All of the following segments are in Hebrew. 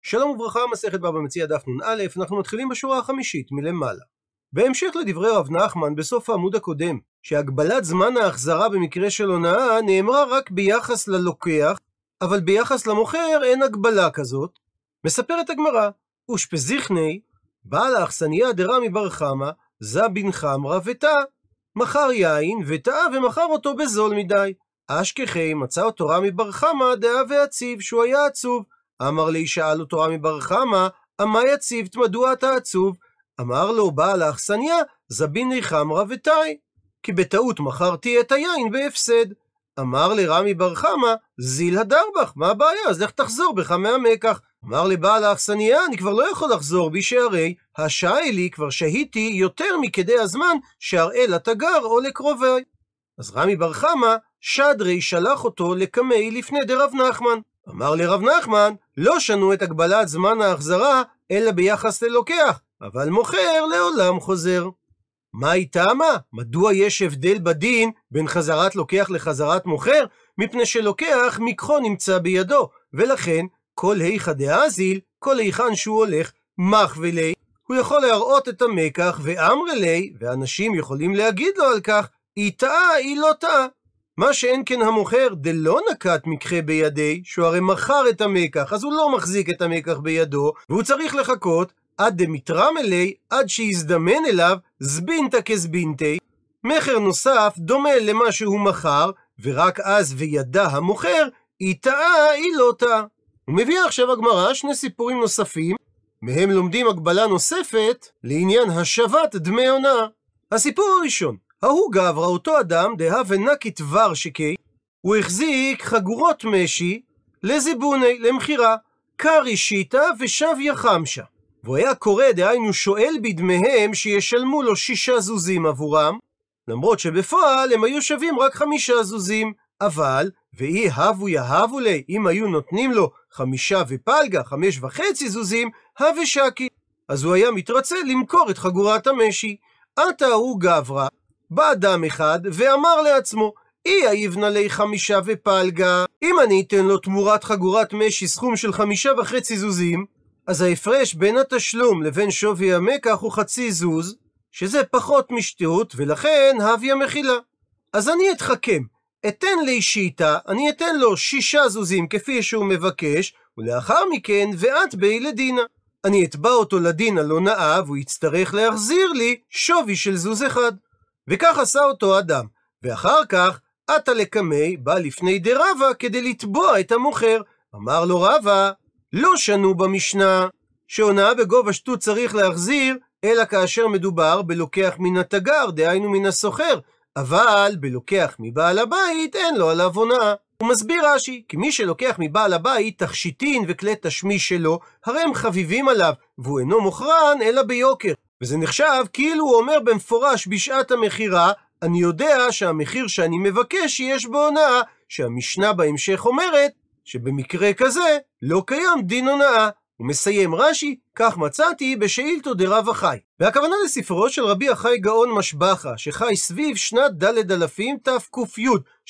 שלום וברכה, מסכת בבא מציעא דף נ"א, אנחנו מתחילים בשורה החמישית מלמעלה. בהמשך לדברי רב נחמן בסוף העמוד הקודם, שהגבלת זמן ההחזרה במקרה של הונאה נאמרה רק ביחס ללוקח, אבל ביחס למוכר אין הגבלה כזאת, מספרת הגמרא, ושפזיכני, בעל האכסניה דרמי בר חמא, זא בן חמרא ותא, מכר יין ותא ומכר אותו בזול מדי. אשכחי מצא אותו רמי בר חמא דאה ועציב, שהוא היה עצוב. אמר לי, שאל אותו רמי בר חמא, אמה יציב, מדוע אתה עצוב? אמר לו בעל האכסניה, זא בן חמרא ותאי, כי בטעות מכרתי את היין בהפסד. אמר לרמי בר חמא, זיל הדר בך, מה הבעיה? אז לך תחזור בך מהמקח. אמר לבעל האכסניה, אני כבר לא יכול לחזור בי, שהרי השעה לי כבר שהיתי יותר מכדי הזמן שאראה לתגר או לקרובי. אז רמי בר חמא שדרי שלח אותו לקמי לפני דרב נחמן. אמר לרב נחמן, לא שנו את הגבלת זמן ההחזרה אלא ביחס ללוקח, אבל מוכר לעולם חוזר. מה איתמה? מדוע יש הבדל בדין בין חזרת לוקח לחזרת מוכר? מפני שלוקח מקחו נמצא בידו, ולכן כל היכא דאזיל, כל היכן שהוא הולך, מח ולי, הוא יכול להראות את המקח ואמר לי, ואנשים יכולים להגיד לו על כך, היא טעה, היא לא טעה. מה שאין כן המוכר דלא נקט מקחה בידי, שהוא הרי מכר את המקח, אז הוא לא מחזיק את המקח בידו, והוא צריך לחכות עד דמיתרם אלי, עד שיזדמן אליו זבינתא כזבינתי, מחר נוסף דומה למה שהוא מכר, ורק אז וידע המוכר, היא טעה, היא לא טעה. הוא מביא עכשיו הגמרא שני סיפורים נוספים, מהם לומדים הגבלה נוספת לעניין השבת דמי הונאה. הסיפור הראשון, ההוא גברא, אותו אדם דהא ונקי דבר שקי, הוא החזיק חגורות משי לזיבוני, למכירה, קרי שיטה ושביה חמשה, והוא היה קורא, דהיינו שואל בדמיהם שישלמו לו 6 זוזים עבורם, למרות שבפועל הם היו שווים רק 5 זוזים, אבל ואי הבו יהבו לי, אם היו נותנים לו 5 ופלגה, 5.5 זוזים, הווה שקי, אז הוא היה מתרצה למכור את חגורת המשי. עתה הוא גברא, בא אדם אחד ואמר לעצמו, אי היבנה לי 5 ופלגה, אם אני אתן לו תמורת חגורת משי סכום של 5.5 זוזים, אז ההפרש בין התשלום לבין שווי המקח הוא 0.5 זוז, שזה פחות משטות, ולכן הוויה מחילה. אז אני אתחכם, אתן לי שיטה, אני אתן לו 6 זוזים כפי שהוא מבקש, ולאחר מכן ואת בי לדינה. אני אתבע אותו לדין על הונאה, והוא יצטרך להחזיר לי שווי של זוז אחד. וכך עשה אותו אדם, ואחר כך עתה לקמי בא לפני דרבה כדי לתבוע את המוכר. אמר לו רבה, לא שנו במשנה שהונאה בגובה שטות צריך להחזיר, אלא כאשר מדובר בלוקח מן התגר, דהיינו מן הסוחר, אבל בלוקח מבעל הבית אין לו עליו הונאה. הוא מסביר רש"י, כי מי שלוקח מבעל הבית תכשיטין וכלי תשמיש שלו, הרי הם חביבים עליו, והוא אינו מוכרן אלא ביוקר, וזה נחשב כאילו הוא אומר במפורש בשעת המכירה, אני יודע שהמחיר שאני מבקש יש בו הונאה, שהמשנה בהמשך אומרת שבמקרה כזה לא קיים דין הונאה. הוא מסיים רש"י, כך מצאתי בשאילתו דרב אחי, והכוונה לספרו של רבי אחי גאון משבחה, שחי סביב שנת ד' אלפים תק"י,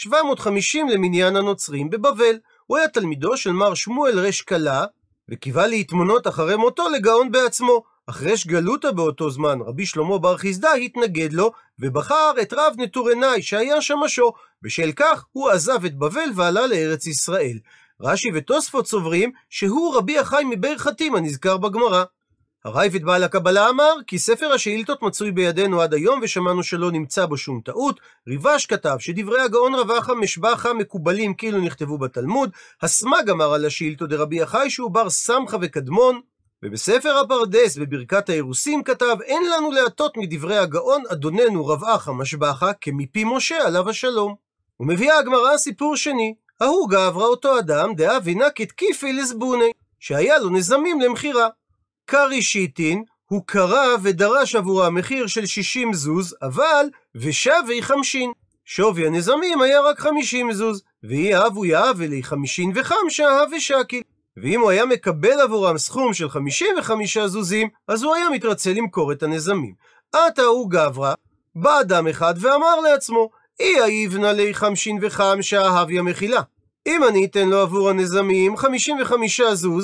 750 למניין הנוצרים בבבל. הוא היה תלמידו של מר שמואל רש קלה, וקיווה להתמנות אחרי מותו לגאון בעצמו. אחרי שגלותא באותו זמן, רבי שלמה בר חיסדא התנגד לו, ובחר את רב נטורנאי שהיה שמשו, בשל כך הוא עזב את בבל ועלה לארץ ישראל. רש"י ותוספות סוברים שהוא רבי אחי מבאר חתים הנזכר בגמרא. הרייבד בעל הקבלה אמר כי ספר השאילתות מצוי בידינו עד היום ושמענו שלא נמצא בו שום טעות. ריבש כתב שדברי הגאון רב אחא משבחה מקובלים כאילו נכתבו בתלמוד. הסמ"ג אמר על השאילתות דרבי אחי שהוא בר סמכה וקדמון, ובספר הפרדס בברכת האירוסים כתב אין לנו להטות מדברי הגאון אדוננו רב אחא משבחה כמפי משה עליו השלום. ומביאה הגמרא סיפור שני, ההוא גברא, אותו אדם דהא ונקט כיפי לזבוני, שהיה לו נזמים למכירה. קרי שיטין, הוא קרא ודרש עבורה מחיר של 60 זוז, אבל ושווי 50. שווי הנזמים היה רק 50 זוז, ואי אהבו יהב אלי 55 הווה שקיל. ואם הוא היה מקבל עבורם סכום של 55 זוזים, אז הוא היה מתרצה למכור את הנזמים. עתה הוא גברא, בא אדם אחד ואמר לעצמו, אי היבנה לי 55 הוויה מחילה. אם אני אתן לו עבור הנזמים 55 זוז,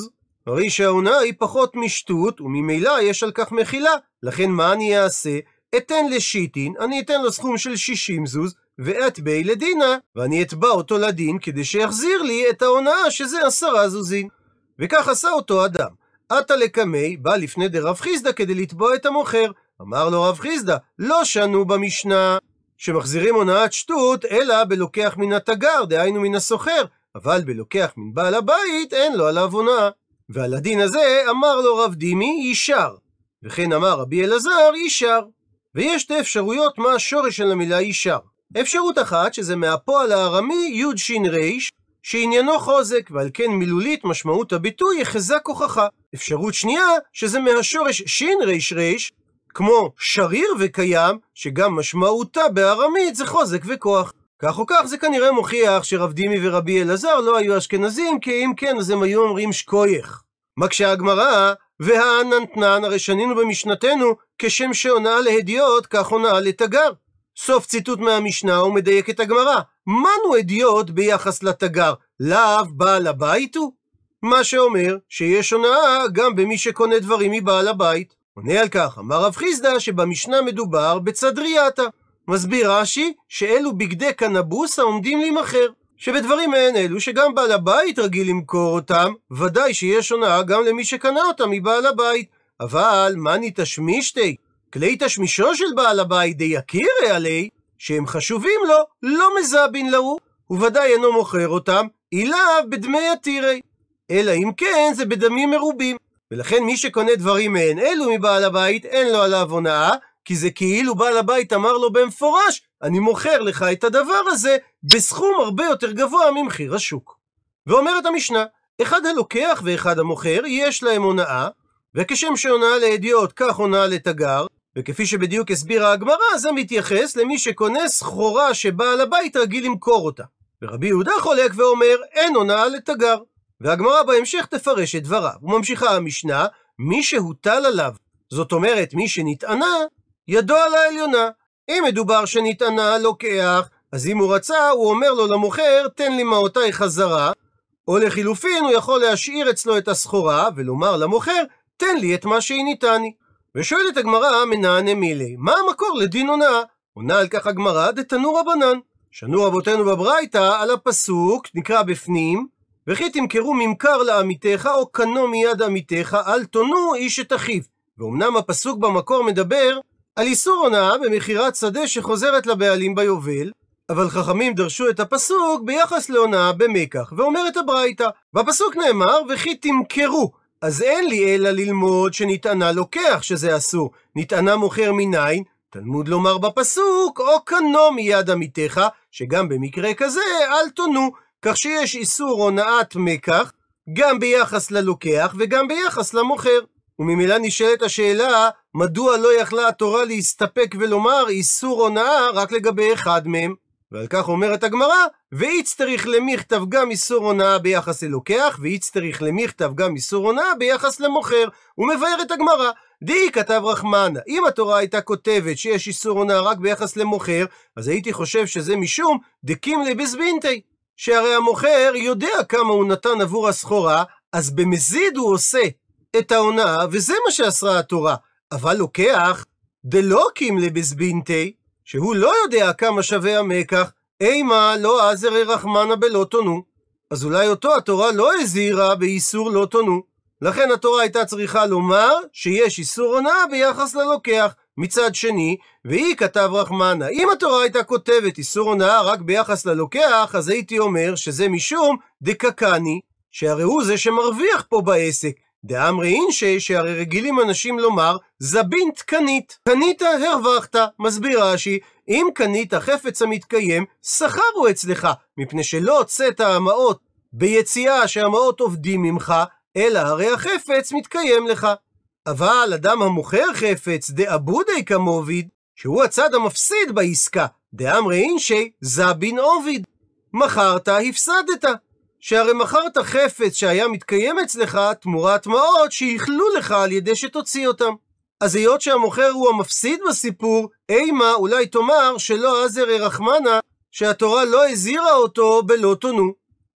הרי שההונאה היא פחות משטות, וממילא יש על כך מחילה. לכן מה אני אעשה? אתן לשיטין, אני אתן לו סכום של 60 זוז, ואתבע לדינה, ואני אתבע אותו לדין כדי שיחזיר לי את ההונאה שזה 10 זוזין. וכך עשה אותו אדם. עתה לקמי, בא לפני דרב חיסדא כדי לתבוע את המוכר. אמר לו רב חיסדא, לא שנו במשנה שמחזירים הונאת שטות אלא בלוקח מן התגר, דהיינו מן הסוחר, אבל בלוקח מן בעל הבית אין לו עליו הונאה. ועל הדין הזה אמר לו רב דימי, יישר. וכן אמר רבי אלעזר, יישר. ויש שתי אפשרויות מה השורש של המילה יישר. אפשרות אחת שזה מהפועל הארמי יוד שין ריש, שעניינו חוזק, ועל כן מילולית משמעות הביטוי יחזק כוחך. אפשרות שנייה שזה מהשורש שין ריש ריש, כמו שריר וקיים, שגם משמעותה בארמית זה חוזק וכוח. כך או כך זה כנראה מוכיח שרב דימי ורבי אלעזר לא היו אשכנזים, כי אם כן אז הם היו אומרים שקוייך. מקשה הגמרא, והעננתנן, הרי שנינו במשנתנו, כשם שהונאה להדיוט, כך הונאה לתגר. סוף ציטוט מהמשנה ומדייק את הגמרא. מנו הדיוט ביחס לתגר? לאו בעל הבית הוא? מה שאומר שיש הונאה גם במי שקונה דברים מבעל הבית. עונה על כך, אמר רב חיסדא שבמשנה מדובר בצדרייתא. מסביר רש"י שאלו בגדי קנבוס העומדים להימכר, שבדברים מהן אלו שגם בעל הבית רגיל למכור אותם, ודאי שיש הונאה גם למי שקנה אותם מבעל הבית. אבל מני תשמישתי, כלי תשמישו של בעל הבית די יכירי עלי, שהם חשובים לו, לא מזבין לו, וודאי אינו מוכר אותם, אילאו בדמי יתירי, אלא אם כן זה בדמים מרובים. ולכן מי שקונה דברים מהן אלו מבעל הבית אין לו עליו הונאה, כי זה כאילו בעל הבית אמר לו במפורש, אני מוכר לך את הדבר הזה בסכום הרבה יותר גבוה ממחיר השוק. ואומרת המשנה, אחד הלוקח ואחד המוכר יש להם הונאה, וכשם שהונאה להדיוט כך הונאה לתגר, וכפי שבדיוק הסבירה הגמרא, זה מתייחס למי שקונה סחורה שבעל הבית רגיל למכור אותה. ורבי יהודה חולק ואומר, אין הונאה לתגר. והגמרא בהמשך תפרש את דבריו. וממשיכה המשנה, מי שהוטל עליו, זאת אומרת מי שנטענה, ידו על העליונה. אם מדובר שנטענה לוקח, אז אם הוא רצה, הוא אומר לו למוכר, תן לי מעותיי חזרה, או לחילופין הוא יכול להשאיר אצלו את הסחורה, ולומר למוכר, תן לי את מה שהיא ניתני. ושואלת הגמרא, מנענה מילי, מה המקור לדין הונאה? עונה על כך הגמרא, דתנו רבנן. שנו רבותינו בברייתא על הפסוק, נקרא בפנים, וכי תמכרו ממכר לעמיתך, או קנו מיד עמיתך, אל תונו איש את אחיו. ואומנם הפסוק במקור מדבר על איסור הונאה במכירת שדה שחוזרת לבעלים ביובל, אבל חכמים דרשו את הפסוק ביחס להונאה במקח, ואומרת הברייתא, בפסוק נאמר, וכי תמכרו, אז אין לי אלא ללמוד שנטענה לוקח שזה אסור, נטענה מוכר מניין, תלמוד לומר בפסוק, או קנו מיד עמיתך, שגם במקרה כזה אל תונו, כך שיש איסור הונאת מקח, גם ביחס ללוקח וגם ביחס למוכר. וממילא נשאלת השאלה, מדוע לא יכלה התורה להסתפק ולומר איסור הונאה רק לגבי אחד מהם? ועל כך אומרת הגמרא, ואיצטריך למכתב גם איסור הונאה ביחס ללוקח, ואיצטריך למכתב גם איסור הונאה ביחס למוכר. הוא מבאר את הגמרא, די כתב רחמנה, אם התורה הייתה כותבת שיש איסור הונאה רק ביחס למוכר, אז הייתי חושב שזה משום דקים לבזבינתי, שהרי המוכר יודע כמה הוא נתן עבור הסחורה, אז במזיד הוא עושה את ההונאה, וזה מה שאסרה התורה. אבל לוקח דלוקים לבזבינתי, שהוא לא יודע כמה שווה המקח, אימה לא עזרי רחמנה בלא תונו, אז אולי אותו התורה לא הזהירה באיסור לא תונו. לכן התורה הייתה צריכה לומר שיש איסור הונאה ביחס ללוקח. מצד שני, והיא כתב רחמנה, אם התורה הייתה כותבת איסור הונאה רק ביחס ללוקח, אז הייתי אומר שזה משום דקקני, שהרי הוא זה שמרוויח פה בעסק. דאמרי אינשי, שהרי רגילים אנשים לומר, זבינט קנית, קנית הרווחת. מסביר רש"י, אם קנית חפץ המתקיים, שכרו אצלך, מפני שלא הוצאת המעות ביציאה שהמעות עובדים ממך, אלא הרי החפץ מתקיים לך. אבל אדם המוכר חפץ דאבודי כמוביד, שהוא הצד המפסיד בעסקה, דאמרי אינשי זבין עוביד, מכרת הפסדת, שהרי מכרת חפץ שהיה מתקיים אצלך תמורת מעות שיכלו לך על ידי שתוציא אותם. אז היות שהמוכר הוא המפסיד בסיפור, אימה אולי תאמר שלא עזרי רחמנה, שהתורה לא הזהירה אותו בלא תונו.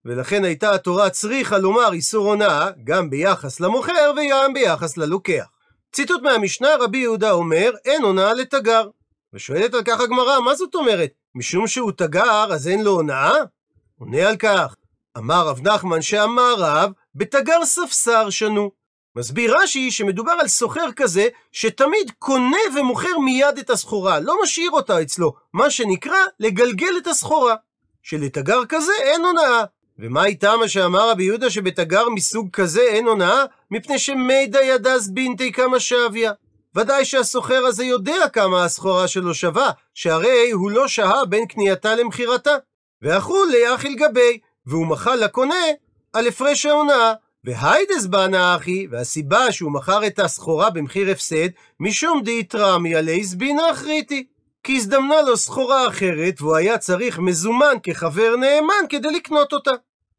ולכן הייתה התורה צריכה לומר איסור הונאה, גם ביחס למוכר וגם ביחס ללוקח. ציטוט מהמשנה, רבי יהודה אומר, אין הונאה לתגר. ושואלת על כך הגמרא, מה זאת אומרת? משום שהוא תגר, אז אין לו הונאה? עונה על כך, אמר רב נחמן שאמר רב, בתגר ספסר שנו. מסביר רש"י שמדובר על סוחר כזה, שתמיד קונה ומוכר מיד את הסחורה, לא משאיר אותה אצלו, מה שנקרא לגלגל את הסחורה. שלתגר כזה אין הונאה. ומה איתה מה שאמר רבי יהודה שבתגר מסוג כזה אין הונאה? מפני שמידא ידז בינתי כמה שביה. ודאי שהסוחר הזה יודע כמה הסחורה שלו שווה, שהרי הוא לא שהה בין קנייתה למכירתה. ואכולי אכיל גבי, והוא מחל לקונה על הפרש ההונאה. והיידס בנה אחי, והסיבה שהוא מכר את הסחורה במחיר הפסד, משום דאיתרמי עלי זבינה אחריתי. כי הזדמנה לו סחורה אחרת, והוא היה צריך מזומן כחבר נאמן כדי לקנות אותה.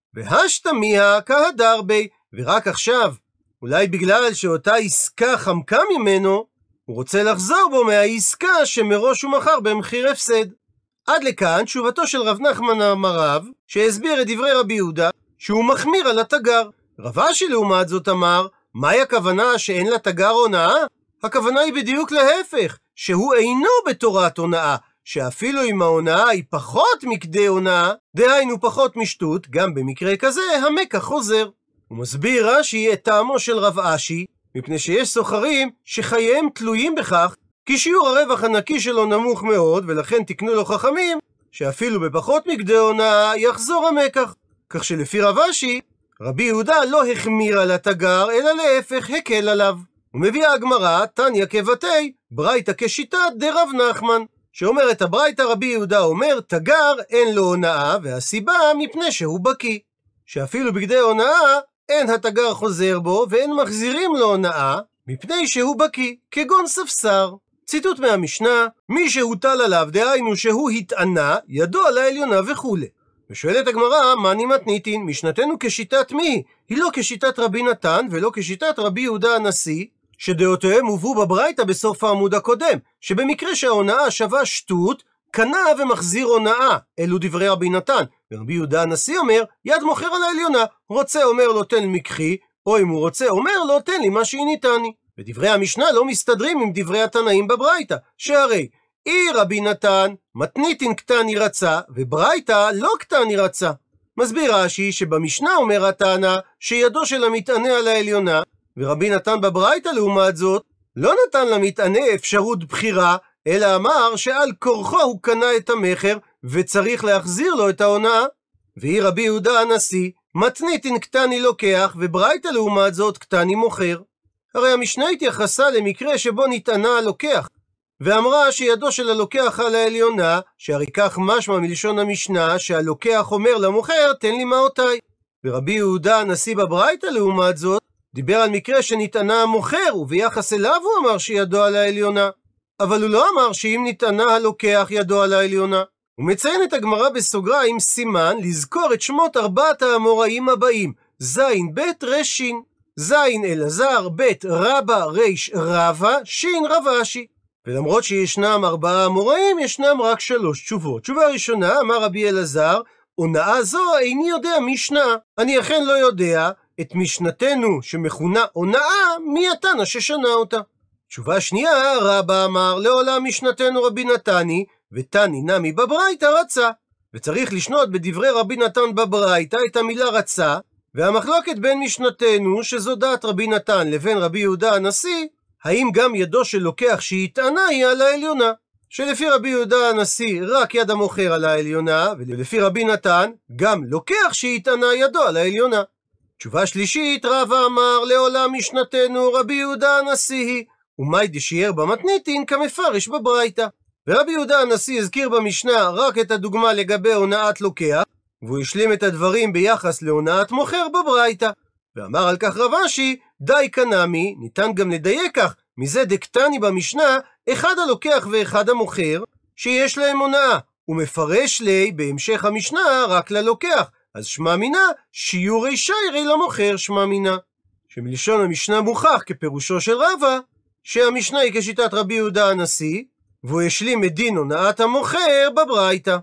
והשתמיה כהדר בי, ורק עכשיו, אולי בגלל שאותה עסקה חמקה ממנו, הוא רוצה לחזור בו מהעסקה שמראש הוא מכר במחיר הפסד. עד לכאן תשובתו של רב נחמן המרב, שהסביר את דברי רבי יהודה, שהוא מחמיר על התגר. רב אשי לעומת זאת אמר, מהי הכוונה שאין לתגר הונאה? הכוונה היא בדיוק להפך, שהוא אינו בתורת הונאה, שאפילו אם ההונאה היא פחות מכדי הונאה, דהיינו פחות משטות, גם במקרה כזה המקח חוזר. הוא מסביר רש"י את טעמו של רב אשי, מפני שיש סוחרים שחייהם תלויים בכך, כי שיעור הרווח הנקי שלו נמוך מאוד, ולכן תקנו לו חכמים, שאפילו בפחות מכדי הונאה יחזור המקח. כך שלפי רב אשי, רבי יהודה לא החמיר על התגר, אלא להפך הקל עליו. ומביאה הגמרא, תניא כבתי, ברייתא כשיטת דרב נחמן, שאומרת הברייתא רבי יהודה אומר, תגר אין לו הונאה, והסיבה מפני שהוא בקי. שאפילו בגדי הונאה, אין התגר חוזר בו, ואין מחזירים לו הונאה, מפני שהוא בקי, כגון ספסר. ציטוט מהמשנה, מי שהוטל עליו, דהיינו שהוא התענה, ידו על העליונה וכו'. ושואלת הגמרא, מה מתניתין? משנתנו כשיטת מי? היא לא כשיטת רבי נתן ולא כשיטת רבי יהודה הנשיא, שדעותיהם הובאו בברייתא בסוף העמוד הקודם, שבמקרה שההונאה שווה שטות, קנה ומחזיר הונאה. אלו דברי רבי נתן. ורבי יהודה הנשיא אומר, יד מוכר על העליונה, רוצה אומר לו תן מקחי, או אם הוא רוצה אומר לו תן לי מה שהיא ניתני. ודברי המשנה לא מסתדרים עם דברי התנאים בברייתא, שהרי רבי נתן, מתניתין קטני רצה, וברייתא לא קטני רצה. מסביר רש"י שבמשנה אומר הטענה שידו של המתענה על העליונה, ורבי נתן בברייתא לעומת זאת, לא נתן למתענה אפשרות בחירה, אלא אמר שעל כורחו הוא קנה את המחר, וצריך להחזיר לו את ההונאה. רבי יהודה הנשיא, מתניתין קטני לוקח, וברייתא לעומת זאת קטני מוכר. הרי המשנה התייחסה למקרה שבו נתענה הלוקח, ואמרה שידו של הלוקח על העליונה, שהרי כך משמע מלשון המשנה, שהלוקח אומר למוכר, תן לי מעותיי. ורבי יהודה הנשיא בברייתא לעומת זאת, דיבר על מקרה שנתענה המוכר, וביחס אליו הוא אמר שידו על העליונה. אבל הוא לא אמר שאם נתענה הלוקח ידו על העליונה. הוא מציין את הגמרא בסוגריים סימן, לזכור את שמות ארבעת האמוראים הבאים, זין בית רשין, זין אלעזר, בית רבא, ריש רבא, שין רבשי. ולמרות שישנם 4 אמוראים, ישנם רק 3 תשובות. תשובה ראשונה, אמר רבי אלעזר, הונאה זו איני יודע משנה. אני אכן לא יודע את משנתנו שמכונה הונאה, מי התנא ששנה אותה. תשובה שנייה, רבא אמר, לעולם משנתנו רבי נתני, ותני נמי בברייתא רצה. וצריך לשנות בדברי רבי נתן בברייתא את המילה רצה, והמחלוקת בין משנתנו, שזו דעת רבי נתן, לבין רבי יהודה הנשיא, האם גם ידו של לוקח שהתענה היא על העליונה? שלפי רבי יהודה הנשיא רק יד המוכר על העליונה, ולפי רבי נתן גם לוקח שהתענה ידו על העליונה. תשובה שלישית, רבא אמר, לעולם משנתנו רבי יהודה הנשיא היא, ומאי דשיער במתניתין כמפרש בברייתא. ורבי יהודה הנשיא הזכיר במשנה רק את הדוגמה לגבי הונאת לוקח, והוא השלים את הדברים ביחס להונאת מוכר בברייתא. ואמר על כך רב אשי, די קנמי, ניתן גם לדייק כך, מזה דקטני במשנה, אחד הלוקח ואחד המוכר, שיש להם הונאה, ומפרש לי בהמשך המשנה רק ללוקח, אז שמע מינה, שיעורי שיירי למוכר שמע מינה. שמלשון המשנה מוכח כפירושו של רבא, שהמשנה היא כשיטת רבי יהודה הנשיא, והוא השלים את דין הונאת המוכר בברייתא.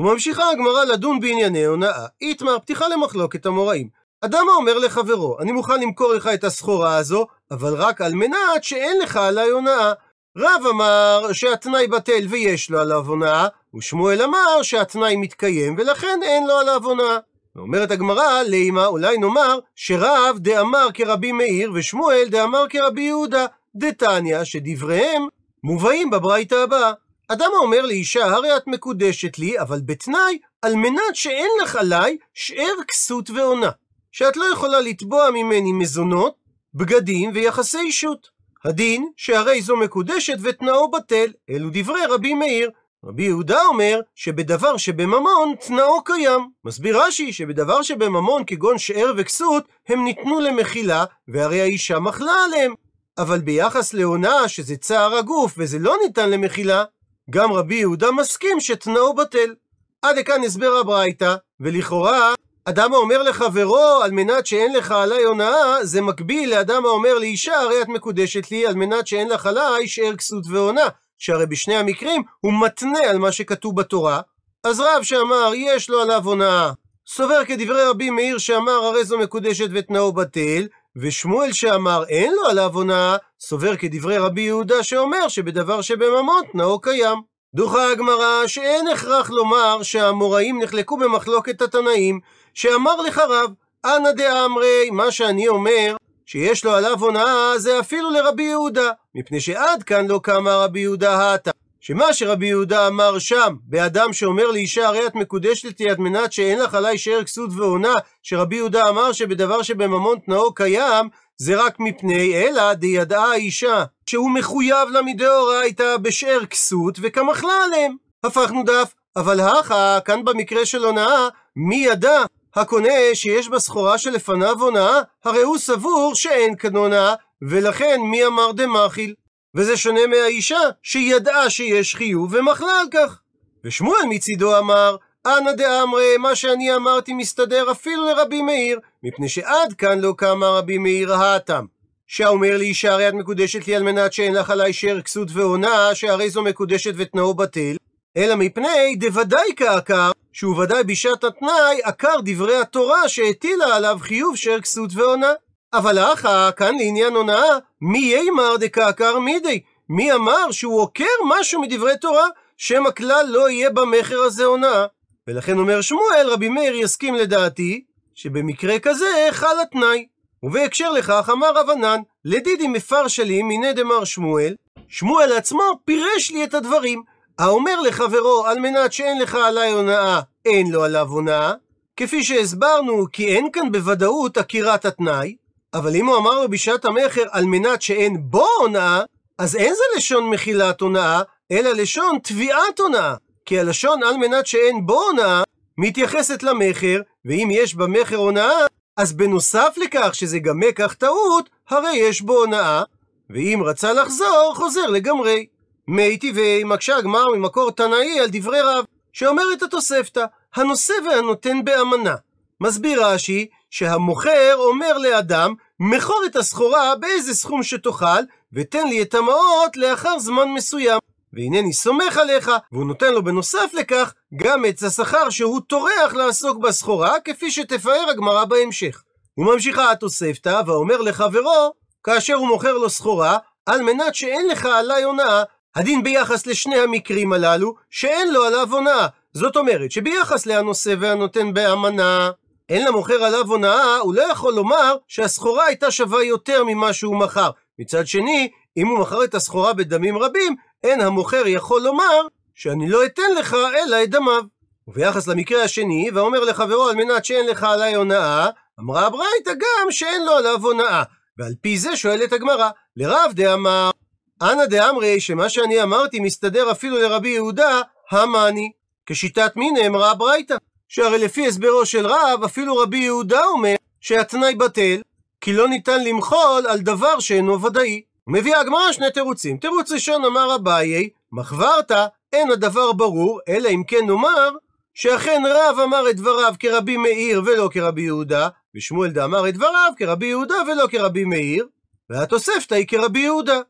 וממשיכה הגמרא לדון בענייני הונאה. איתמר, פתיחה למחלוקת המוראים. אדם אומר לחברו, אני מוכן למכור לך את הסחורה הזו, אבל רק על מנת שאין לך עליי הונאה. רב אמר שהתנאי בטל ויש לו עליו הונאה, ושמואל אמר שהתנאי מתקיים ולכן אין לו עליו הונאה. ואומרת הגמרא, לימה, אולי נאמר שרב דאמר כרבי מאיר ושמואל דאמר כרבי יהודה, דתניא, שדבריהם מובאים בברייתא הבאה. אדם אומר לאישה, הרי את מקודשת לי, אבל בתנאי, על מנת שאין לך עליי שאר כסות ועונה, שאת לא יכולה לתבוע ממני מזונות, בגדים ויחסי אישות. הדין שהרי זו מקודשת ותנאו בטל, אלו דברי רבי מאיר. רבי יהודה אומר שבדבר שבממון תנאו קיים. מסביר רש"י שבדבר שבממון כגון שאר וכסות הם ניתנו למחילה, והרי האישה מחלה עליהם. אבל ביחס להונאה שזה צער הגוף וזה לא ניתן למחילה, גם רבי יהודה מסכים שתנאו בטל. עד לכאן הסבר הברייתא, ולכאורה אדם האומר לחברו על מנת שאין לך עליי הונאה, זה מקביל לאדם האומר לאישה, הרי את מקודשת לי על מנת שאין לך עליי שאר כסות ועונה, שהרי בשני המקרים הוא מתנה על מה שכתוב בתורה. אז רב שאמר יש לו עליו הונאה סובר כדברי רבי מאיר שאמר הרי זו מקודשת ותנאו בטל, ושמואל שאמר אין לו עליו הונאה סובר כדברי רבי יהודה שאומר שבדבר שבממון תנאו קיים. דוחה הגמרא שאין הכרח לומר שהאמוראים נחלקו במחלוקת התנאים, שאמר לך רב, אנא דאמרי, מה שאני אומר שיש לו עליו הונאה זה אפילו לרבי יהודה, מפני שעד כאן לא קמה רבי יהודה האטה, שמה שרבי יהודה אמר שם, באדם שאומר לאישה הרי את מקודשת לי עד מנת שאין לך עליי שאר כסות ועונה, שרבי יהודה אמר שבדבר שבממון תנאו קיים, זה רק מפני אלא דידעה האישה שהוא מחויב לה מדאורייתא בשאר כסות וכמחלה עליהם. הפכנו דף. אבל הכה, כאן במקרה של הונאה, מי ידע? הקונה שיש בסחורה שלפניו הונאה, הרי הוא סבור שאין כאן הונאה, ולכן מי אמר דמחיל? וזה שונה מהאישה שידעה שיש חיוב ומחלה על כך. ושמואל מצידו אמר, אנא דאמרי, מה שאני אמרתי מסתדר אפילו לרבי מאיר, מפני שעד כאן לא קמה רבי מאיר האטם, שאומר לאישה הרי את מקודשת לי על מנת שאין לך עליי שאר כסות ועונה, שהרי זו מקודשת ותנאו בטל, אלא מפני דוודאי כעקר, שהוא ודאי בשעת התנאי עקר דברי התורה שהטילה עליו חיוב שאר כסות ועונה. אבל אחא, כאן לעניין הונאה, מי יאמר דקעקר מידי? מי אמר שהוא עוקר משהו מדברי תורה, שם הכלל לא יהיה במחר הזה הונאה? ולכן אומר שמואל, רבי מאיר יסכים לדעתי, שבמקרה כזה חל התנאי. ובהקשר לכך אמר רבנן, לדידי מפרשה לי מיני דמר שמואל, שמואל עצמו פירש לי את הדברים. האומר לחברו על מנת שאין לך עליי הונאה, אין לו עליו הונאה, כפי שהסברנו כי אין כאן בוודאות עקירת התנאי, אבל אם הוא אמר לו בשעת המחר על מנת שאין בו הונאה, אז אין זה לשון מחילת הונאה, אלא לשון תביעת הונאה, כי הלשון על מנת שאין בו הונאה מתייחסת למחר, ואם יש במחר הונאה, אז בנוסף לכך שזה גם מקח טעות, הרי יש בו הונאה, ואם רצה לחזור, חוזר לגמרי. מי טבעי, מקשה הגמר ממקור תנאי על דברי רב, שאומרת התוספתא, הנושא והנותן באמנה. מסביר רש"י שהמוכר אומר לאדם, מכור את הסחורה באיזה סכום שתוכל, ותן לי את המעות לאחר זמן מסוים, והנני סומך עליך, והוא נותן לו בנוסף לכך גם את השכר שהוא טורח לעסוק בסחורה, כפי שתפאר הגמרא בהמשך. וממשיכה התוספתא ואומר לחברו, כאשר הוא מוכר לו סחורה, על מנת שאין לך עליי הונאה, הדין ביחס לשני המקרים הללו שאין לו עליו הונאה. זאת אומרת שביחס להנושא והנותן באמנה אין למוכר עליו הונאה, הוא לא יכול לומר שהסחורה הייתה שווה יותר ממה שהוא מכר. מצד שני, אם הוא מכר את הסחורה בדמים רבים, אין המוכר יכול לומר שאני לא אתן לך אלא את דמיו. וביחס למקרה השני, ואומר לחברו על מנת שאין לך עליי הונאה, אמרה הברייתא גם שאין לו עליו הונאה, ועל פי זה שואלת הגמרא, לרב דאמר אנא דאמרי, שמה שאני אמרתי מסתדר אפילו לרבי יהודה, המאני. כשיטת מי נאמרה הברייתא? שהרי לפי הסברו של רב, אפילו רבי יהודה אומר שהתנאי בטל, כי לא ניתן למחול על דבר שאינו ודאי. מביאה הגמרא שני תירוצים. תירוץ ראשון אמר אביי, מחברתא, אין הדבר ברור, אלא אם כן נאמר שאכן רב אמר את דבריו כרבי מאיר ולא כרבי יהודה, ושמואל דאמר את דבריו כרבי יהודה ולא כרבי מאיר, והתוספתא היא כרבי יהודה.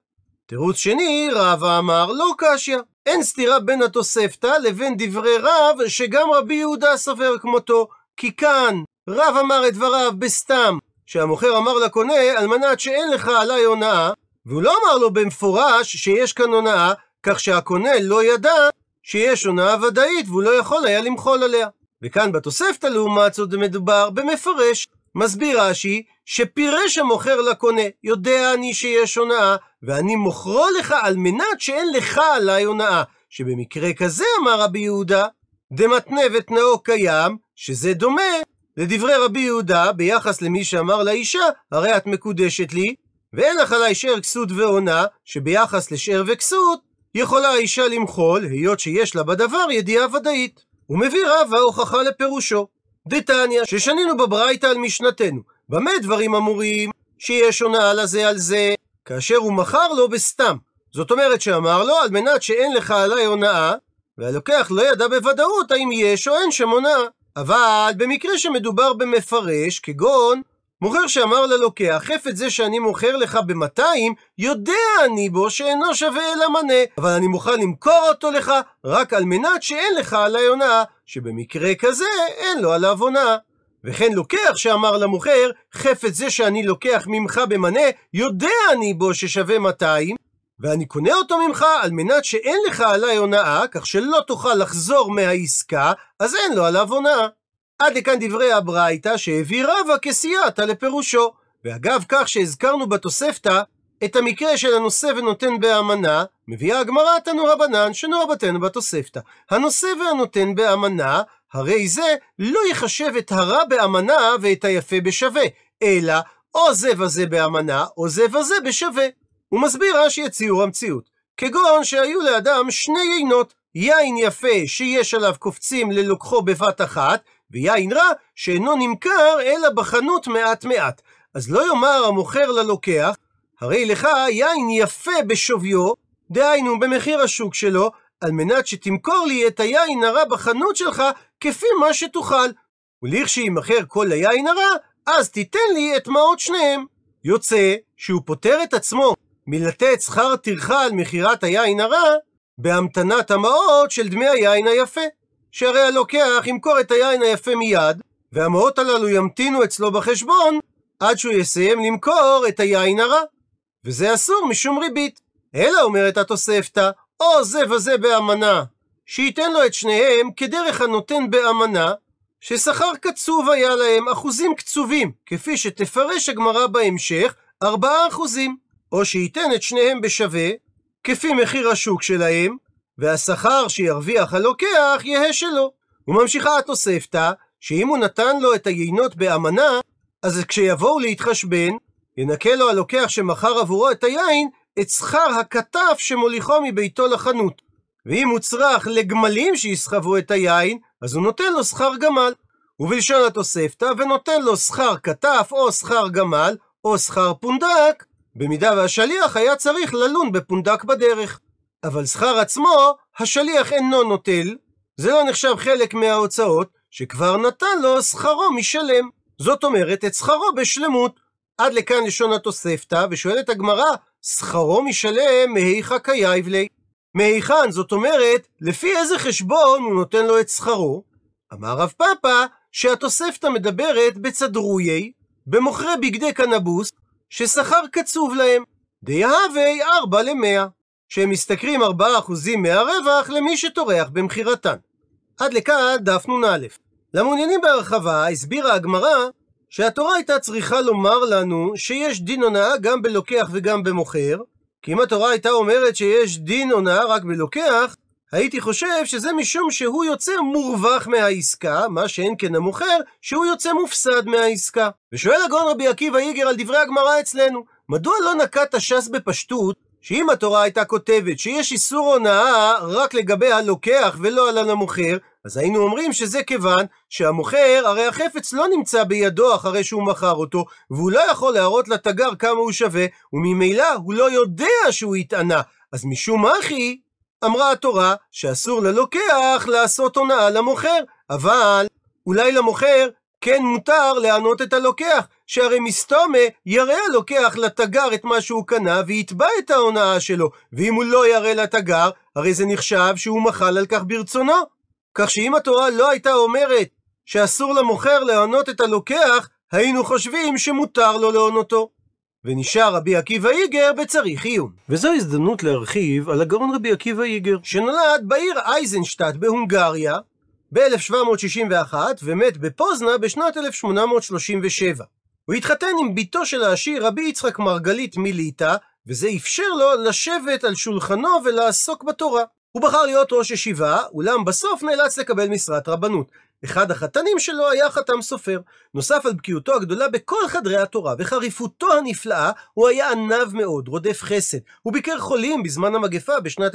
תירוץ שני, רבא אמר לא קשיא. אין סתירה בין התוספתא לבין דברי רב שגם רבי יהודה סובר כמותו, כי כאן רב אמר את דבריו בסתם, שהמוכר אמר לקונה על מנת שאין לך עליי הונאה, והוא לא אמר לו במפורש שיש כאן הונאה, כך שהקונה לא ידע שיש הונאה ודאית והוא לא יכול היה למחול עליה. וכאן בתוספתא לעומת זאת מדובר במפרש. מסביר רש"י שפירש המוכר לקונה, יודע אני שיש הונאה ואני מוכרו לך על מנת שאין לך עליי הונאה, שבמקרה כזה אמר רבי יהודה דמתנה ותנאו קיים, שזה דומה לדברי רבי יהודה ביחס למי שאמר לאישה הרי את מקודשת לי ואין לך עליי שאר כסות והונאה, שביחס לשאר וכסות יכולה האישה למחול היות שיש לה בדבר ידיעה ודאית. הוא מביא רבא הוכחה לפירושו. דתניא, ששנינו בברייתא על משנתנו, במה דברים אמורים שיש הונאה לזה על זה, כאשר הוא מכר לו בסתם. זאת אומרת שאמר לו על מנת שאין לך עליי הונאה, והלוקח לא ידע בוודאות האם יש או אין שם הונאה. אבל במקרה שמדובר במפרש, כגון מוכר שאמר ללוקח חפץ זה שאני מוכר לך ב200, יודע אני בו שאינו שווה אל המנה, אבל אני מוכן למכור אותו לך רק על מנת שאין לך עליי הונאה, שבמקרה כזה אין לו עליו הונאה. וכן לוקח שאמר למוכר חפץ זה שאני לוקח ממך במנה, יודע אני בו ששווה 200, ואני קונה אותו ממך על מנת שאין לך עליי הונאה, כך שלא תוכל לחזור מהעסקה, אז אין לו עליו הונאה. עד לכאן דברי הברייתא שהביא רבא כסייעתא לפירושו. ואגב כך שהזכרנו בתוספתא את המקרה של הנושא ונותן באמנה, מביאה הגמרא תנו רבנן שנו רבתנו בתוספתא. הנושא והנותן באמנה, הרי זה לא יחשב את הרע באמנה ואת היפה בשווה, אלא או זה וזה באמנה או זה וזה בשווה. הוא מסביר רש"י את ציור המציאות, כגון שהיו לאדם שני יינות, יין יפה שיש עליו קופצים ללוקחו בבת אחת, ויין רע שאינו נמכר אלא בחנות מעט מעט. אז לא יאמר המוכר ללוקח הרי לך יין יפה בשוויו, דהיינו במחיר השוק שלו, על מנת שתמכור לי את היין הרע בחנות שלך כפי מה שתוכל, ולכשיימכר כל היין הרע אז תיתן לי את מעות שניהם. יוצא שהוא פוטר את עצמו מלתת שכר טרחה על מחירת היין הרע בהמתנת המעות של דמי היין היפה, שהרי הלוקח ימכור את היין היפה מיד, והמעות הללו ימתינו אצלו בחשבון עד שהוא יסיים למכור את היין הרע, וזה אסור משום ריבית. אלא אומרת התוספתא, או זה וזה באמנה, שייתן לו את שניהם כדרך הנותן באמנה, ששכר קצוב היה להם, אחוזים קצובים, כפי שתפרש הגמרא בהמשך 4%, או שייתן את שניהם בשווה, כפי מחיר השוק שלהם, והשכר שירוויח הלוקח יהיה שלו. וממשיכה התוספתא, שאם הוא נתן לו את היינות באמנה, אז כשיבואו להתחשבן, ינקה לו הלוקח שמכר עבורו את היין, את שכר הכתף שמוליכו מביתו לחנות. ואם הוא צריך לגמלים שיסחבו את היין, אז הוא נותן לו שכר גמל. ובלשון התוספתא, ונותן לו שכר כתף או שכר גמל, או שכר פונדק, במידה והשליח היה צריך ללון בפונדק בדרך. אבל שכר עצמו, השליח אינו נוטל, זה לא נחשב חלק מההוצאות, שכבר נתן לו שכרו משלם. זאת אומרת, את שכרו בשלמות. עד לכאן לשון התוספתא, ושואלת הגמרא, שכרו משלם מהיכא קייב ליה? מהיכן, זאת אומרת, לפי איזה חשבון הוא נותן לו את שכרו? אמר רב פאפא, שהתוספתא מדברת בצדרויי, במוכרי בגדי קנבוס, ששכר קצוב להם, דהווי 4/100, שהם משתכרים 4% מהרווח למי שטורח במחירתן. עד לכאן דף נ"א. למעוניינים בהרחבה הסבירה הגמרא שהתורה הייתה צריכה לומר לנו שיש דין הונאה גם בלוקח וגם במוכר, כי אם התורה הייתה אומרת שיש דין הונאה רק בלוקח, הייתי חושב שזה משום שהוא יוצא מורווח מהעסקה, מה שאין כן המוכר, שהוא יוצא מופסד מהעסקה. ושואל הגאון רבי עקיבא איגר על דברי הגמרא אצלנו, מדוע לא נקט הש"ס בפשטות, שאם התורה הייתה כותבת שיש איסור הונאה רק לגבי הלוקח ולא על המוכר, אז היינו אומרים שזה כיוון שהמוכר, הרי החפץ לא נמצא בידו אחרי שהוא מכר אותו, והוא לא יכול להראות לתגר כמה הוא שווה, וממילא הוא לא יודע שהוא התענה. אז משום אחי, אמרה התורה שאסור ללוקח לעשות הונאה למוכר, אבל אולי למוכר כן מותר לענות את הלוקח, שהרי מסתומה יראה הלוקח לתגר את מה שהוא קנה ויתבע את ההונאה שלו, ואם הוא לא יראה לתגר, הרי זה נחשב שהוא מחל על כך ברצונו. כך שאם התורה לא הייתה אומרת שאסור למוכר להונות את הלוקח, היינו חושבים שמותר לו להונותו. ונשאר רבי עקיבא איגר בצריך עיון. וזו הזדמנות להרחיב על הגאון רבי עקיבא איגר, שנולד בעיר אייזנשטאט בהונגריה ב-1761 ומת בפוזנה בשנת 1837. הוא התחתן עם ביתו של העשיר רבי יצחק מרגלית מליטא, וזה אפשר לו לשבת על שולחנו ולעסוק בתורה. הוא בחר להיות ראש ישיבה, אולם בסוף נאלץ לקבל משרת רבנות. אחד החתנים שלו היה חתם סופר. נוסף על בקיאותו הגדולה בכל חדרי התורה וחריפותו הנפלאה, הוא היה ענב מאוד, רודף חסד. הוא ביקר חולים בזמן המגפה בשנת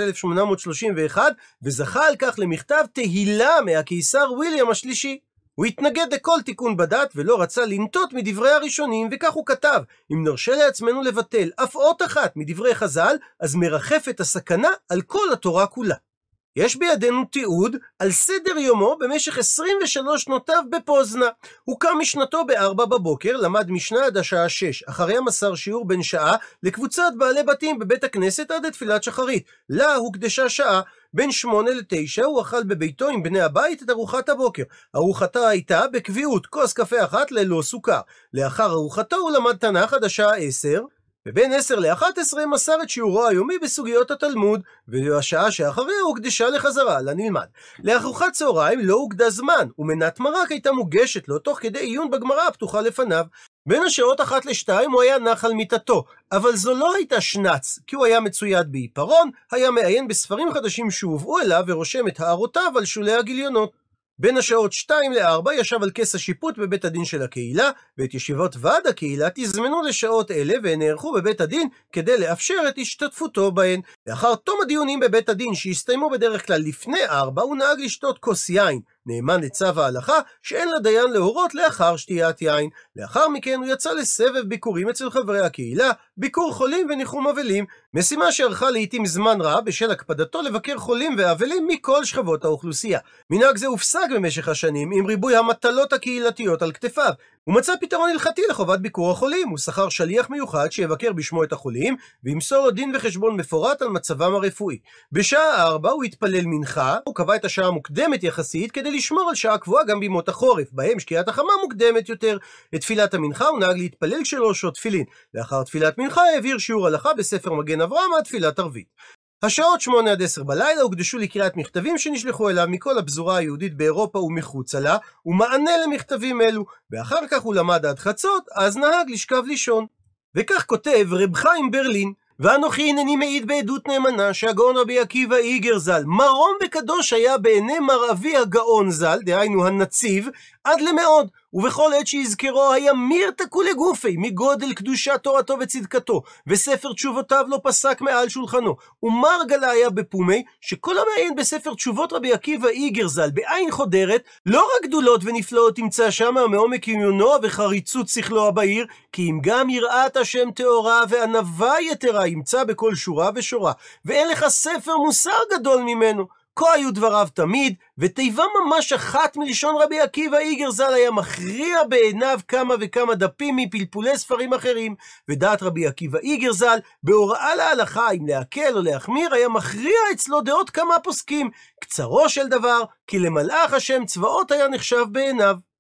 1831, וזכה על כך למכתב תהילה מהקיסר ויליאם השלישי. הוא התנגד לכל תיקון בדת ולא רצה לנטות מדברי הראשונים, וכך הוא כתב: אם נרשה לעצמנו לבטל אף אות אחת מדברי חז"ל, אז מרחפת הסכנה על כל התורה כולה. יש בידינו תיעוד על סדר יומו במשך 23 שנותיו בפוזנה. הוא קם משנתו ב-4 בבוקר, למד משנה עד השעה 6, אחריה מסר שיעור בן שעה לקבוצת בעלי בתים בבית הכנסת עד לתפילת שחרית. לה הוקדשה שעה. בין 8 ל-9 הוא אכל בביתו עם בני הבית את ארוחת הבוקר. ארוחתה הייתה בקביעות כוס קפה אחת ללא סוכר. לאחר ארוחתו הוא למד תנ"ך עד השעה 10, ובין 10 ל-11 מסר את שיעורו היומי בסוגיות התלמוד, והשעה שאחריה הוקדשה לחזרה לנלמד. לארוחת צהריים לא הוקדש זמן, ומנת מרק הייתה מוגשת לו תוך כדי עיון בגמרא הפתוחה לפניו. בין השעות 1 ל-2 הוא היה נח על מיטתו, אבל זו לא הייתה שנץ, כי הוא היה מצויד בעיפרון, היה מעיין בספרים חדשים שהובאו אליו ורושם את הערותיו על שולי הגיליונות. בין השעות 2 ל-4 ישב על כס השיפוט בבית הדין של הקהילה, ואת ישיבות ועד הקהילה תזמנו לשעות אלה ונערכו בבית הדין כדי לאפשר את השתתפותו בהן. לאחר תום הדיונים בבית הדין שהסתיימו בדרך כלל לפני 4, הוא נהג לשתות כוס יין, נאמן לצו ההלכה שאין לדיין להורות לאחר שתיית יין. לאחר מכן הוא יצא לסבב ביקורים אצל חברי הקהילה, ביקור חולים וניחום אבלים, משימה שערכה לעתים זמן רב בשל הקפדתו לבקר חולים ואבלים מכל שכבות האוכלוסייה. מנהג זה הופסק במשך השנים עם ריבוי המטלות הקהילתיות על כתפיו. הוא מצא פתרון הלכתי לחובת ביקור החולים. הוא שכר שליח מיוחד שיבקר בשמו את החולים וימסור לו דין וחשבון מפורט על מצבם הרפואי. בשעה 4 הוא התפלל מנחה. הוא קבע את השעה מוקדמת יחסית כדי לשמור על שעה קבועה גם בימות החורף, בהם שקיעת החמה מוקדמת יותר. את תפילת המנחה הוא נהג להתפלל כשלא שעות תפילין. לאחר תפילת מנחה העביר שיעור הלכה בספר מגן אברהם עד תפילת ערבית. השעות 8 עד 10 בלילה הוקדשו לקריאת מכתבים שנשלחו אליו מכל הפזורה היהודית באירופה ומחוצה לה, ומענה למכתבים אלו, ואחר כך הוא למד עד חצות, אז נהג לשכב לישון. וכך כותב רב חיים ברלין: ואנוכי הנני מעיד בעדות נאמנה שהגאון רבי עקיבא איגר ז"ל מרום וקדוש היה בעיני מר אבי הגאון ז"ל, דהיינו הנציב, עד למאוד, ובכל עת שיזכרו היה מיר תקולי גופי מגודל קדושת תורתו וצדקתו, וספר תשובותיו לא פסק מעל שולחנו. ומר גלה היה בפומי שכל המעיין בספר תשובות רבי עקיבא איגר ז"ל בעין חודרת, לא רק גדולות ונפלאות תמצא שמה מעומק עיונו וחריצות שכלו הבהיר, כי אם גם יראת השם טהורה וענווה יתרה ימצא בכל שורה ושורה, ואין לך ספר מוסר גדול ממנו. כה היו דבריו תמיד, ותיבה ממש אחת מלשון רבי עקיבא איגר ז"ל היה מכריע בעיניו כמה וכמה דפים מפלפולי ספרים אחרים, ודעת רבי עקיבא איגר ז"ל בהוראה להלכה אם להקל או להחמיר היה מכריע אצלו דעות כמה פוסקים. קצרו של דבר, כי למלאך השם צבאות היה נחשב בעיניו.